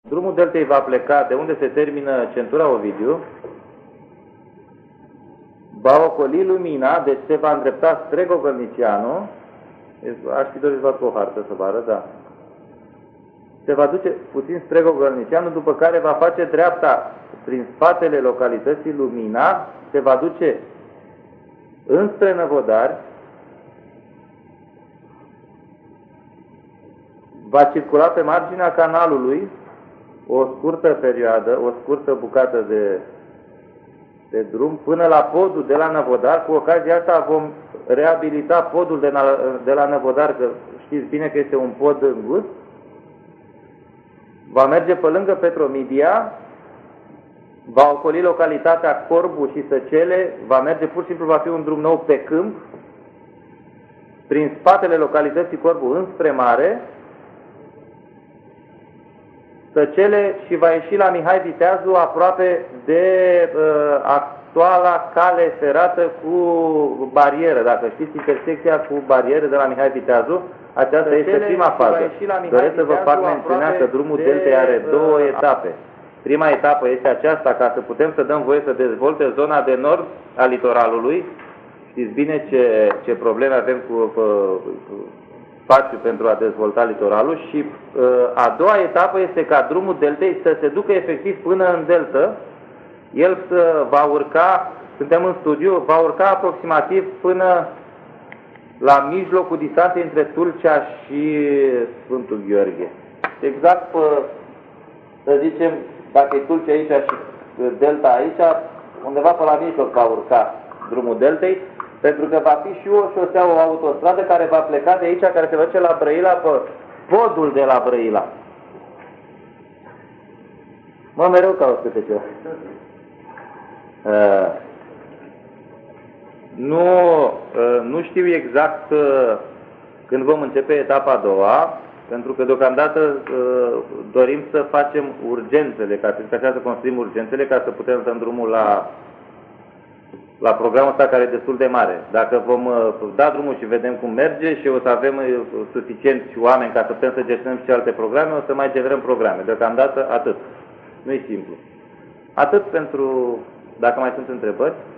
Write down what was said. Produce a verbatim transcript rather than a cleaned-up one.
Drumul deltei va pleca de unde se termină centura Ovidiu, va ocoli Lumina, deci se va îndrepta spre Gogălnicianu. Aș fi dorit să fac o hartă să vă arăt, da. Se va duce puțin spre Gogălnicianu, după care va face dreapta prin spatele localității Lumina, se va duce înspre Năvodari, va circula pe marginea canalului o scurtă perioadă, o scurtă bucată de, de drum, până la podul de la Năvodar. Cu ocazia asta vom reabilita podul de la, de la Năvodar, că știți bine că este un pod îngust. Va merge pe lângă Petromidia, va ocoli localitatea Corbu și Săcele, va merge pur și simplu, va fi un drum nou pe câmp, prin spatele localității Corbu înspre mare, Săcele, și va ieși la Mihai Viteazu, aproape de uh, actuala cale ferată cu barieră. Dacă știți, intersecția cu barieră de la Mihai Viteazu, aceasta Săcele este prima fază. Doresc să vă fac mențiunea că drumul deltei are două uh, etape. Prima etapă este aceasta, ca să putem să dăm voie să dezvolte zona de nord a litoralului. Știți bine ce, ce probleme avem cu, cu, cu spațiu pentru a dezvolta litoralul. Și uh, a doua etapă este ca drumul deltei să se ducă efectiv până în delta. El să va urca, suntem în studiu, va urca aproximativ până la mijlocul distanței între Tulcea și Sfântul Gheorghe. Exact, pe, să zicem, dacă e Tulcea aici și delta aici, undeva pe la mijloc va urca drumul deltei, pentru că va fi și o șosea, o autostradă care va pleca de aici, care se va duce la Brăila, pe podul de la Brăila. Mă, mereu caut câte ceva. Uh, nu, uh, nu știu exact uh, când vom începe etapa a doua, pentru că deocamdată uh, dorim să facem urgențele, ca să, ca să construim urgențele, ca să putem să dăm drumul la, la programul ăsta care e destul de mare. Dacă vom uh, da drumul și vedem cum merge și o să avem uh, suficienți oameni ca să putem să gestionăm și alte programe, o să mai generăm programe. Deocamdată atât. Nu e simplu. Atât pentru, dacă mai sunt întrebări.